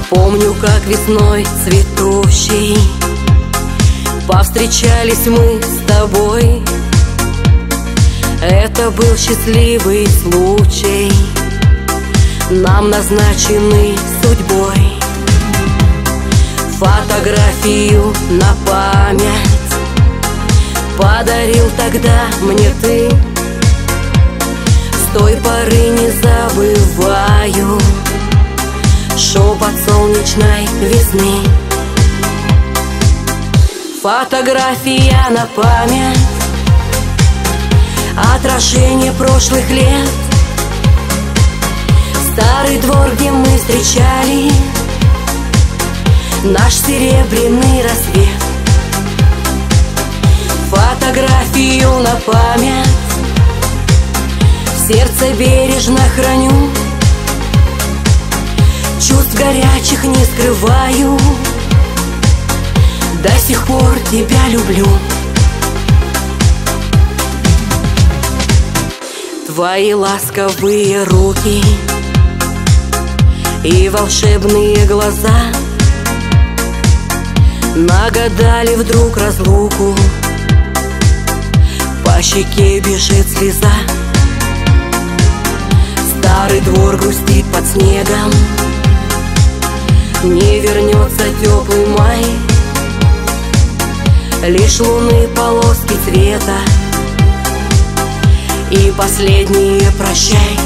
Помню, как весной цветущей повстречались мы с тобой. Это был счастливый случай, нам назначенный судьбой. Фотографию на память подарил тогда мне ты. С той поры не забываю шепот солнечной весны. Фотография на память, отражение прошлых лет. Старый двор, где мы встречали наш серебряный рассвет. Фотографию на память в сердце бережно храню. Чувств горячих не скрываю, до сих пор тебя люблю. Твои ласковые руки и волшебные глаза нагадали вдруг разлуку, по щеке бежит слеза. Старый двор грустит под снегом, не вернется теплый май. Лишь луны полоски цвета и последние прощай.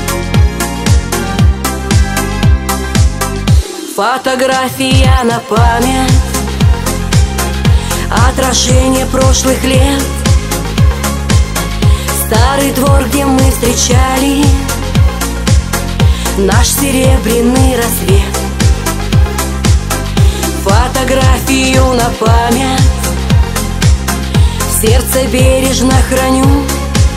Фотография на память, отражение прошлых лет. Старый двор, где мы встречали наш серебряный рассвет. Фотографию на память в сердце бережно храню.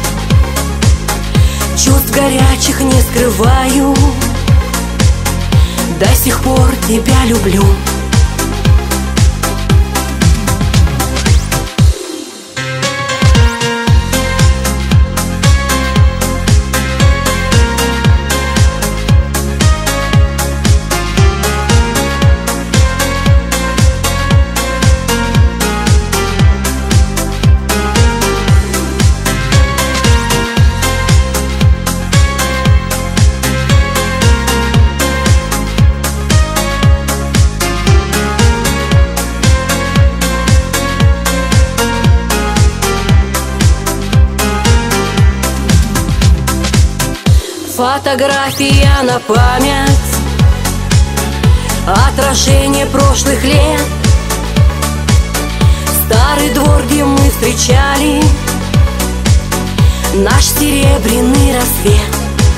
Чувств горячих не скрываю, до сих пор тебя люблю. Фотография на память, отражение прошлых лет. Старый двор, где мы встречали наш серебряный рассвет.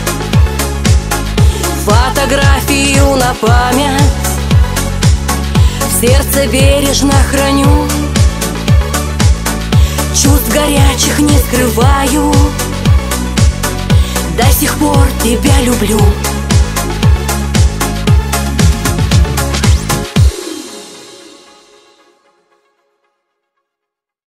Фотографию на память в сердце бережно храню. Чувств горячих не скрываю, до сих пор тебя люблю.